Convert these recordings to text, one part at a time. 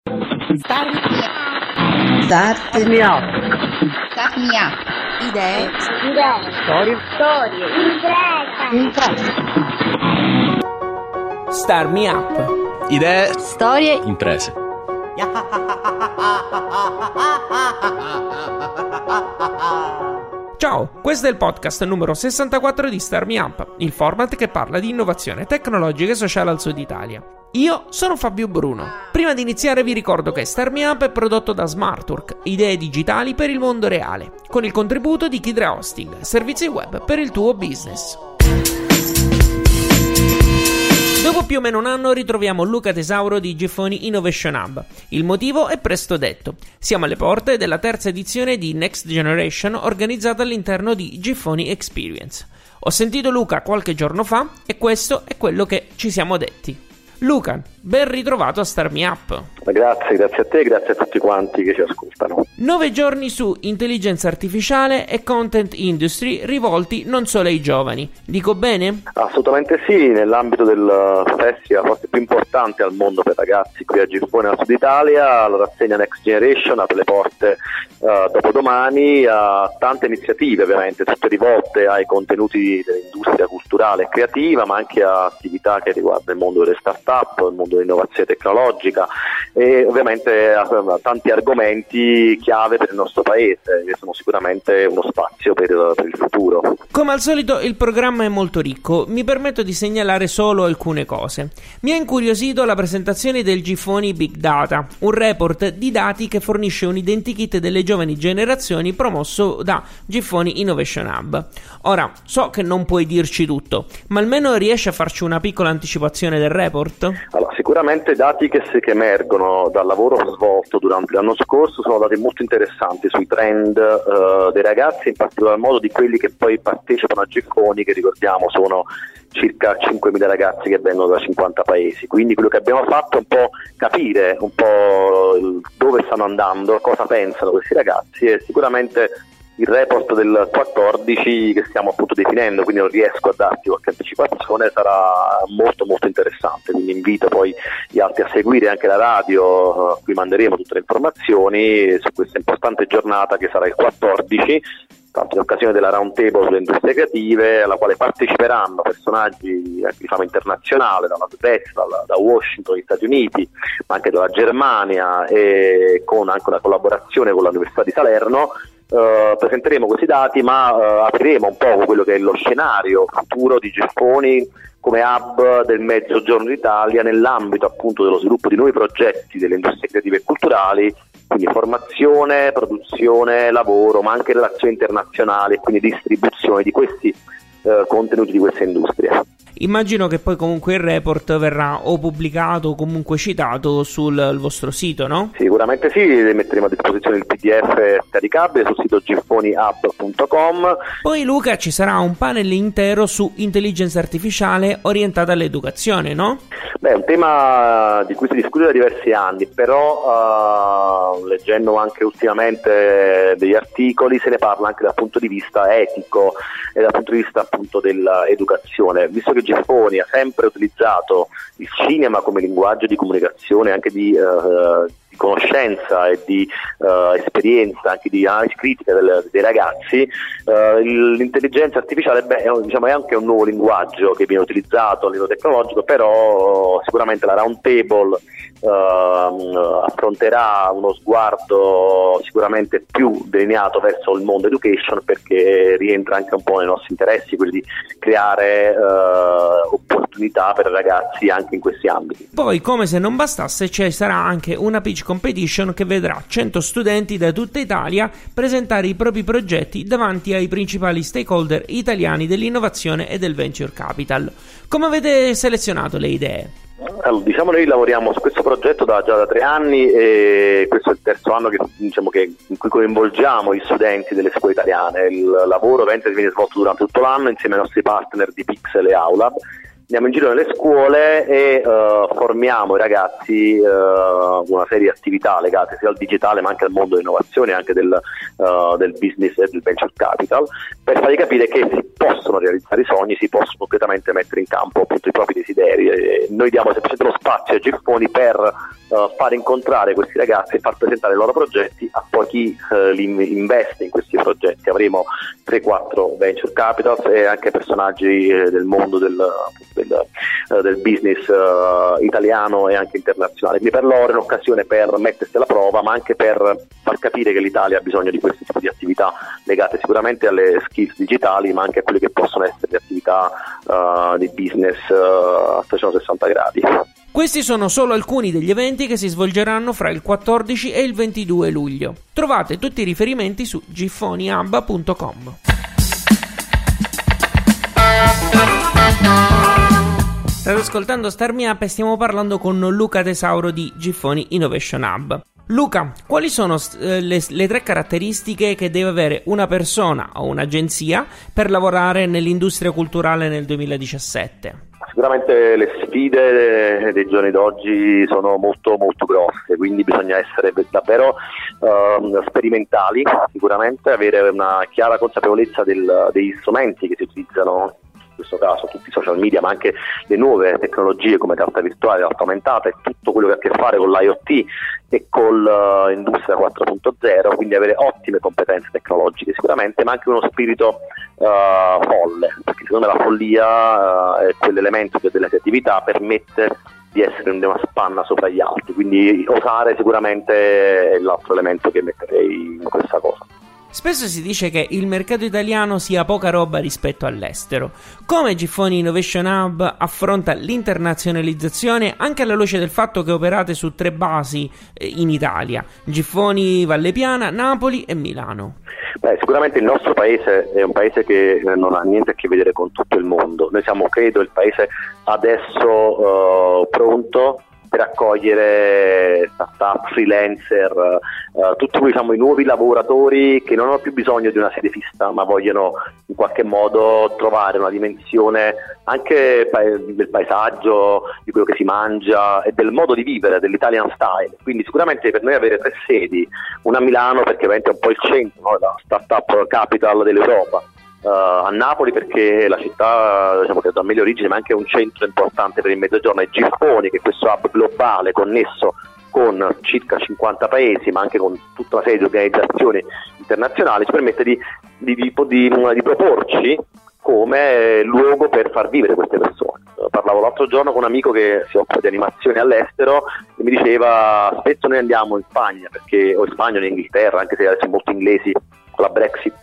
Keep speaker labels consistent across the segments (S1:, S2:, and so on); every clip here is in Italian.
S1: Start
S2: me up.
S1: Start me up. Idee.
S2: Storie. Imprese.
S3: Start me up.
S4: Idee.
S1: Storie.
S4: Imprese.
S3: Ciao, questo è il podcast numero 64 di Start Me Up, il format che parla di innovazione tecnologica e sociale al Sud Italia. Io sono Fabio Bruno. Prima di iniziare vi ricordo che Start Me Up è prodotto da Smartwork, idee digitali per il mondo reale, con il contributo di Kidra Hosting, servizi web per il tuo business. Dopo più o meno un anno ritroviamo Luca Tesauro di Giffoni Innovation Hub. Il motivo è presto detto. Siamo alle porte della terza edizione di Next Generation organizzata all'interno di Giffoni Experience. Ho sentito Luca qualche giorno fa e questo è quello che ci siamo detti. Luca, ben ritrovato a Start Me Up.
S5: Grazie a te e grazie a tutti quanti che ci ascoltano.
S3: 9 giorni su intelligenza artificiale e content industry rivolti non solo ai giovani. Dico bene?
S5: Assolutamente sì, nell'ambito del festival forse più importante al mondo per ragazzi qui a Giffoni al Sud Italia, la rassegna Next Generation apre le porte dopodomani a tante iniziative ovviamente, tutte rivolte ai contenuti dell'industria culturale e creativa, ma anche a attività che riguardano il mondo delle start-up, il mondo dell'innovazione tecnologica e ovviamente a tanti argomenti chiave per il nostro paese, che sono sicuramente uno spazio per il futuro.
S3: Come al solito il programma è molto ricco, mi permetto di segnalare solo alcune cose. Mi ha incuriosito la presentazione del Giffoni Big Data, un report di dati che fornisce un identikit delle giovani generazioni promosso da Giffoni Innovation Hub. Ora, so che non puoi dirci tutto, ma almeno riesci a farci una piccola anticipazione del report?
S5: Allora, sicuramente i dati che emergono dal lavoro svolto durante l'anno scorso sono dati molto interessanti sui trend dei ragazzi, in particolar modo di quelli che poi partecipano a Giffoni, che ricordiamo sono circa 5.000 ragazzi che vengono da 50 paesi, quindi quello che abbiamo fatto è un po' capire un po' dove stanno andando, cosa pensano questi ragazzi e sicuramente il report del 14 che stiamo appunto definendo, quindi non riesco a darti qualche anticipazione, sarà molto molto interessante, quindi invito poi gli altri a seguire anche la radio, qui manderemo tutte le informazioni su questa importante giornata che sarà il 14, tanto in occasione della round table sulle industrie creative, alla quale parteciperanno personaggi di fama internazionale, dalla Svezia, da Washington, dagli Stati Uniti, ma anche dalla Germania e con anche una collaborazione con l'Università di Salerno. Presenteremo questi dati ma apriremo un po' quello che è lo scenario futuro di Giffoni come hub del Mezzogiorno d'Italia nell'ambito appunto dello sviluppo di nuovi progetti delle industrie creative e culturali, quindi formazione, produzione, lavoro, ma anche relazioni internazionali e quindi distribuzione di questi contenuti di queste industrie.
S3: Immagino che poi comunque il report verrà o pubblicato o comunque citato sul vostro sito, no?
S5: Sicuramente sì, metteremo a disposizione il PDF caricabile sul sito giffonihub.com.
S3: Poi Luca ci sarà un panel intero su intelligenza artificiale orientata all'educazione, no?
S5: Beh, è un tema di cui si discute da diversi anni, però leggendo anche ultimamente degli articoli se ne parla anche dal punto di vista etico e dal punto di vista appunto dell'educazione, visto che Giffoni ha sempre utilizzato il cinema come linguaggio di comunicazione, anche di conoscenza e di esperienza, anche di analisi critica dei ragazzi, l'intelligenza artificiale è anche un nuovo linguaggio che viene utilizzato a livello tecnologico, però sicuramente la round table affronterà uno sguardo sicuramente più delineato verso il mondo education, perché rientra anche un po' nei nostri interessi quelli di creare opportunità per ragazzi anche in questi ambiti.
S3: Poi, come se non bastasse, ci sarà anche una pitch competition che vedrà 100 studenti da tutta Italia presentare i propri progetti davanti ai principali stakeholder italiani dell'innovazione e del venture capital. Come avete selezionato le idee?
S5: Allora, noi lavoriamo su questo progetto già da 3 anni e questo è il terzo anno in cui coinvolgiamo gli studenti delle scuole italiane. Il lavoro ovviamente viene svolto durante tutto l'anno insieme ai nostri partner di Pixel e Aulab andiamo in giro nelle scuole e formiamo i ragazzi una serie di attività legate sia al digitale ma anche al mondo dell'innovazione e anche del business e del venture capital, per fargli capire che si possono realizzare i sogni, si possono concretamente mettere in campo appunto i propri desideri. E noi diamo semplicemente lo spazio a Giffoni per far incontrare questi ragazzi e far presentare i loro progetti a poi chi li investe in questi progetti. Avremo 3-4 venture capitals e anche personaggi del mondo del business italiano e anche internazionale. Quindi per loro è un'occasione per mettersi alla prova, ma anche per far capire che l'Italia ha bisogno di questo tipo di attività legate sicuramente alle skills digitali, ma anche a quelle che possono essere le attività di business a 360 gradi.
S3: Questi sono solo alcuni degli eventi che si svolgeranno fra il 14 e il 22 luglio. Trovate tutti i riferimenti su giffonihub.com. State ascoltando Start Me Up e stiamo parlando con Luca Tesauro di Giffoni Innovation Hub. Luca, quali sono le 3 caratteristiche che deve avere una persona o un'agenzia per lavorare nell'industria culturale nel 2017?
S5: Sicuramente le sfide dei giorni d'oggi sono molto molto grosse, quindi bisogna essere davvero sperimentali, sicuramente avere una chiara consapevolezza degli strumenti che si utilizzano, in questo caso tutti i social media, ma anche le nuove tecnologie come realtà virtuale, realtà aumentata e tutto quello che ha a che fare con l'IoT e con l'industria 4.0, quindi avere ottime competenze tecnologiche sicuramente, ma anche uno spirito folle, perché secondo me la follia è quell'elemento che della creatività permette di essere una spanna sopra gli altri, quindi osare sicuramente è l'altro elemento che metterei in questa cosa.
S3: Spesso si dice che il mercato italiano sia poca roba rispetto all'estero. Come Giffoni Innovation Hub affronta l'internazionalizzazione anche alla luce del fatto che operate su 3 basi in Italia: Giffoni, Valle Piana, Napoli e Milano?
S5: Beh, sicuramente il nostro paese è un paese che non ha niente a che vedere con tutto il mondo. Noi siamo, credo, il paese adesso pronto per accogliere startup, freelancer, tutti i nuovi lavoratori che non hanno più bisogno di una sede fissa, ma vogliono in qualche modo trovare una dimensione anche del paesaggio, di quello che si mangia e del modo di vivere, dell'Italian style. Quindi sicuramente per noi avere 3 sedi, una a Milano perché ovviamente è un po' il centro, no? La startup capital dell'Europa, a Napoli perché la città, diciamo, che da meglio origine ma anche un centro importante per il Mezzogiorno, e Giffoni, che è questo hub globale connesso con circa 50 paesi ma anche con tutta una serie di organizzazioni internazionali, ci permette di proporci come luogo per far vivere queste persone. Parlavo l'altro giorno con un amico che si occupa di animazione all'estero e mi diceva: spesso noi andiamo in Spagna, o in Spagna o in Inghilterra, anche se adesso molti inglesi con la Brexit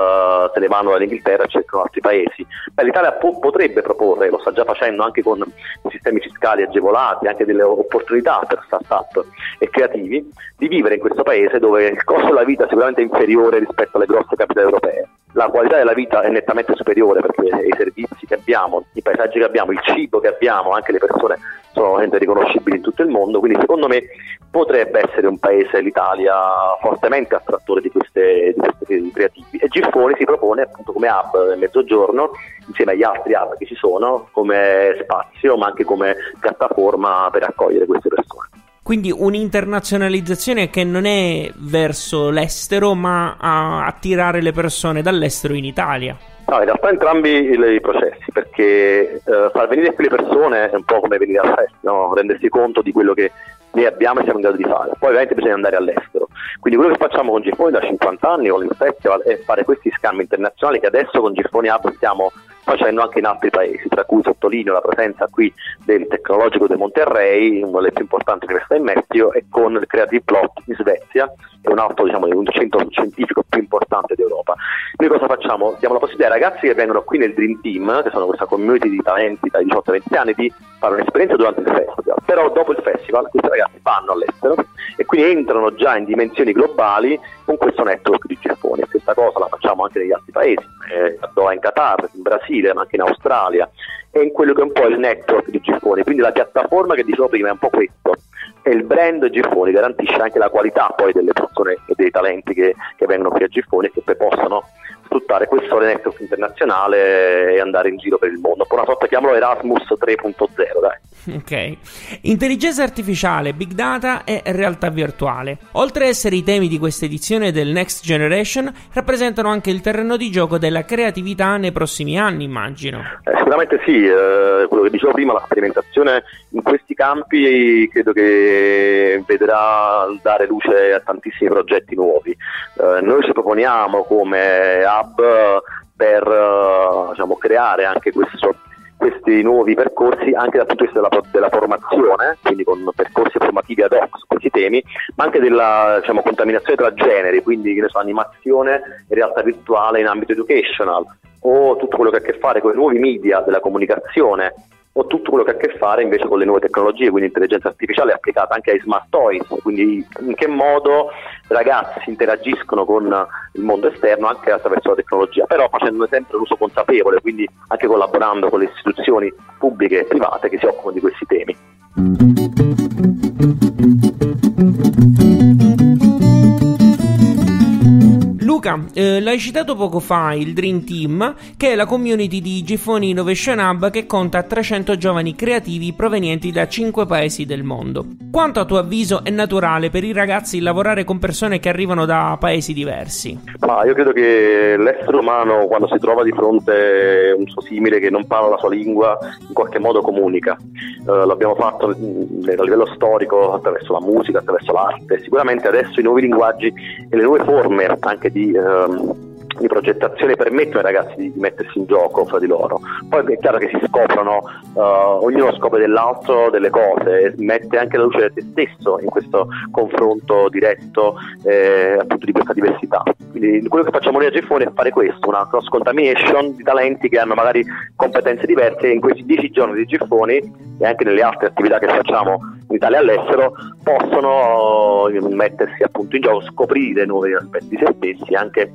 S5: se ne vanno dall'Inghilterra e cercano altri paesi. L'Italia potrebbe proporre, lo sta già facendo anche con sistemi fiscali agevolati, anche delle opportunità per start-up e creativi, di vivere in questo paese dove il costo della vita è sicuramente inferiore rispetto alle grosse capitali europee. La qualità della vita è nettamente superiore perché i servizi che abbiamo, i paesaggi che abbiamo, il cibo che abbiamo, anche le persone sono riconoscibili in tutto il mondo. Quindi secondo me potrebbe essere un paese, l'Italia, fortemente attrattore di questi creativi, e Giffoni si propone appunto come hub nel Mezzogiorno, insieme agli altri hub che ci sono, come spazio ma anche come piattaforma per accogliere queste persone.
S3: Quindi un'internazionalizzazione che non è verso l'estero ma a attirare le persone dall'estero in Italia.
S5: No, in realtà entrambi i processi, perché far venire qui le persone è un po' come venire al festival, no? Rendersi conto di quello che noi abbiamo e siamo in grado di fare. Poi ovviamente bisogna andare all'estero. Quindi quello che facciamo con Giffoni da 50 anni con il festival è fare questi scambi internazionali che adesso con Giffoni Hub stiamo facendo anche in altri paesi, tra cui sottolineo la presenza qui del Tecnologico di Monterrey, una delle più importanti università in Messico, e con il Creative Plot in Svezia, che è un altro, un centro scientifico più importante d'Europa. Noi cosa facciamo? Diamo la possibilità ai ragazzi che vengono qui nel Dream Team, che sono questa community di talenti dai 18 ai 20 anni, di fare un'esperienza durante il festival. Però dopo il festival questi ragazzi vanno all'estero e quindi entrano già in dimensioni globali con questo network di Giffoni. Questa cosa la facciamo anche negli altri paesi, a Doha in Qatar, in Brasile, ma anche in Australia, e in quello che è un po' il network di Giffoni. Quindi la piattaforma che dicevo prima è un po' questo, e il brand Giffoni garantisce anche la qualità poi delle persone e dei talenti che vengono qui a Giffoni e che poi possono sfruttare questo network internazionale e andare in giro per il mondo. Una sorta, chiamalo Erasmus 3.0, dai.
S3: Ok. Intelligenza artificiale, big data e realtà virtuale. Oltre a essere i temi di questa edizione del Next Generation, rappresentano anche il terreno di gioco della creatività nei prossimi anni, immagino.
S5: Sicuramente sì, quello che dicevo prima, la sperimentazione in questi campi credo che vedrà dare luce a tantissimi progetti nuovi. Noi ci proponiamo come hub per creare anche questi nuovi percorsi anche dal punto di vista della formazione, quindi con percorsi formativi ad hoc su questi temi, ma anche della contaminazione tra generi, quindi animazione e realtà virtuale in ambito educational, o tutto quello che ha a che fare con i nuovi media della comunicazione, o tutto quello che ha a che fare invece con le nuove tecnologie, quindi intelligenza artificiale applicata anche ai smart toys, quindi in che modo i ragazzi interagiscono con il mondo esterno anche attraverso la tecnologia, però facendo sempre un uso consapevole, quindi anche collaborando con le istituzioni pubbliche e private che si occupano di questi temi.
S3: Luca, l'hai citato poco fa, il Dream Team, che è la community di Gifoni Innovation Hub che conta 300 giovani creativi provenienti da 5 paesi del mondo. Quanto a tuo avviso è naturale per i ragazzi lavorare con persone che arrivano da paesi diversi?
S5: Io credo che l'essere umano, quando si trova di fronte a un suo simile che non parla la sua lingua, in qualche modo comunica. L'abbiamo fatto a livello storico attraverso la musica, attraverso l'arte. Sicuramente adesso i nuovi linguaggi e le nuove forme anche di progettazione permettono ai ragazzi di mettersi in gioco fra di loro. Poi è chiaro che si scoprono, ognuno scopre dell'altro delle cose e mette anche la luce di se stesso in questo confronto diretto appunto di questa diversità. Quindi quello che facciamo noi a Gifoni è fare questo, una cross contamination di talenti che hanno magari competenze diverse, e in questi 10 giorni di Gifoni e anche nelle altre attività che facciamo in Italia e all'estero possono mettersi appunto in gioco, scoprire nuovi aspetti di se stessi e anche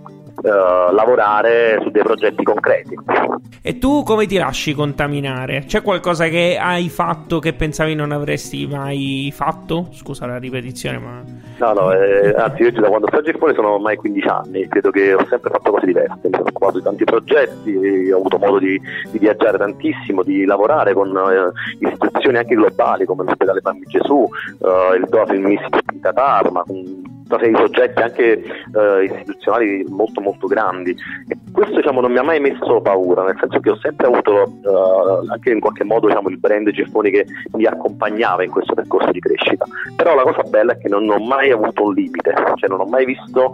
S5: lavorare su dei progetti concreti.
S3: E tu come ti lasci contaminare? C'è qualcosa che hai fatto che pensavi non avresti mai fatto? Scusa la ripetizione, ma... Anzi, io da quando sto a Gifoni sono ormai 15 anni, credo che ho sempre fatto cose diverse, mi sono occupato di tanti progetti, ho avuto modo di viaggiare tantissimo, di lavorare con istituzioni anche globali come l'ospedale Bambino Gesù, il Doha Film Institute in Qatar, ma con una serie di progetti anche istituzionali molto molto grandi, e questo non mi ha mai messo paura, nel senso che ho sempre avuto anche in qualche modo il brand Gifoni che mi accompagnava in questo percorso di crescita. Però la cosa bella è che non ho mai avuto un limite, non ho mai visto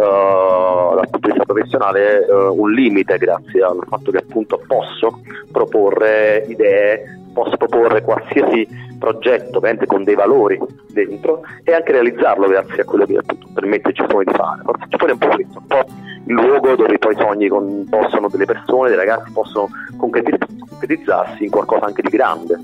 S3: dal punto di vista professionale un limite, grazie al fatto che appunto posso proporre idee, posso proporre qualsiasi progetto ovviamente con dei valori dentro e anche realizzarlo grazie a quello che appunto permette Gifoni di fare. Forse Gifoni è un po' questo, un po' il luogo dove poi i sogni possono delle persone, dei ragazzi possono concretizzarsi in qualcosa anche di grande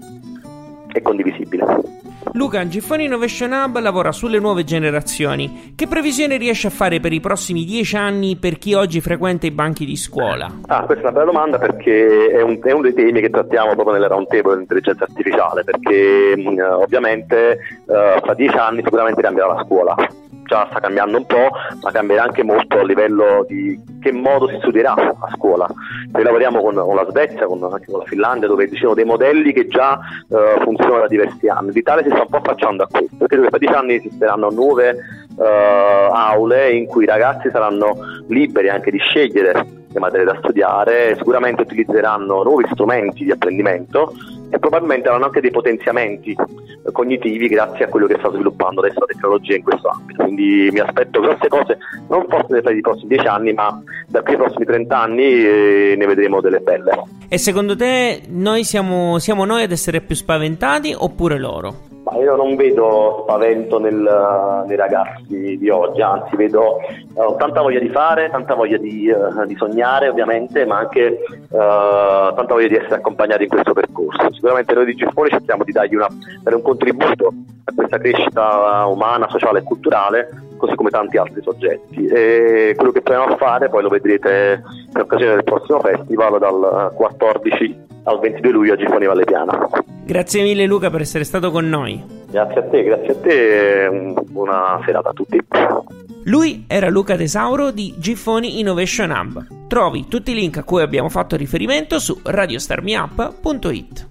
S3: e condivisibile. Luca, Gifoni Innovation Hub lavora sulle nuove generazioni. Che previsione riesce a fare per i prossimi 10 anni per chi oggi frequenta i banchi di scuola?
S5: Questa è una bella domanda, perché è uno dei temi che trattiamo proprio nelle round table dell'intelligenza artificiale, perché ovviamente fra 10 anni sicuramente cambierà la scuola. Già sta cambiando un po', ma cambierà anche molto a livello di che modo si studierà a scuola. Noi lavoriamo con la Svezia, anche con la Finlandia, dove ci sono dei modelli che già funzionano da diversi anni. L'Italia si sta un po' affacciando a questo, perché tra 10 anni esisteranno nuove aule in cui i ragazzi saranno liberi anche di scegliere le materie da studiare, sicuramente utilizzeranno nuovi strumenti di apprendimento e probabilmente avranno anche dei potenziamenti cognitivi grazie a quello che sta sviluppando adesso la tecnologia in questo ambito. Quindi mi aspetto grosse cose, non forse nei prossimi 10 anni, ma da qui ai prossimi 30 anni ne vedremo delle belle.
S3: E secondo te noi siamo noi ad essere più spaventati oppure loro?
S5: Io non vedo spavento nei ragazzi di oggi, anzi vedo tanta voglia di fare, tanta voglia di sognare ovviamente, ma anche tanta voglia di essere accompagnati in questo percorso. Sicuramente noi di Gifoni cerchiamo di dare un contributo a questa crescita umana, sociale e culturale, così come tanti altri soggetti, e quello che proviamo a fare poi lo vedrete in occasione del prossimo festival dal 14 al 22 luglio a Gifoni Valle Piana.
S3: Grazie mille Luca per essere stato con noi.
S5: Grazie a te, buona serata a tutti.
S3: Lui era Luca Tesauro di Gifoni Innovation Hub. Trovi tutti i link a cui abbiamo fatto riferimento su radiostarmiup.it.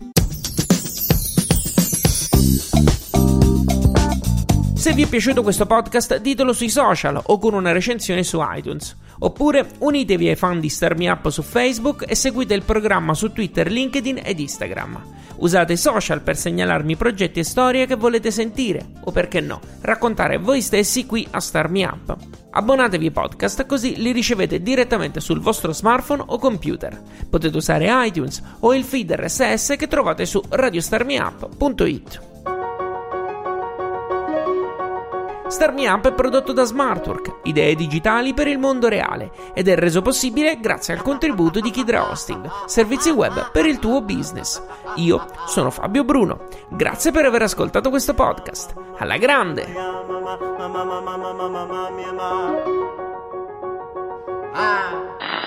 S3: Se vi è piaciuto questo podcast, ditelo sui social o con una recensione su iTunes. Oppure unitevi ai fan di Start Me Up su Facebook e seguite il programma su Twitter, LinkedIn ed Instagram. Usate i social per segnalarmi progetti e storie che volete sentire, o perché no, raccontare voi stessi qui a Start Me Up. Abbonatevi ai podcast così li ricevete direttamente sul vostro smartphone o computer. Potete usare iTunes o il feed RSS che trovate su radiostarmiup.it. Start Me Up è prodotto da Smartwork, idee digitali per il mondo reale, ed è reso possibile grazie al contributo di Kidra Hosting, servizi web per il tuo business. Io sono Fabio Bruno, grazie per aver ascoltato questo podcast. Alla grande!
S1: Ah.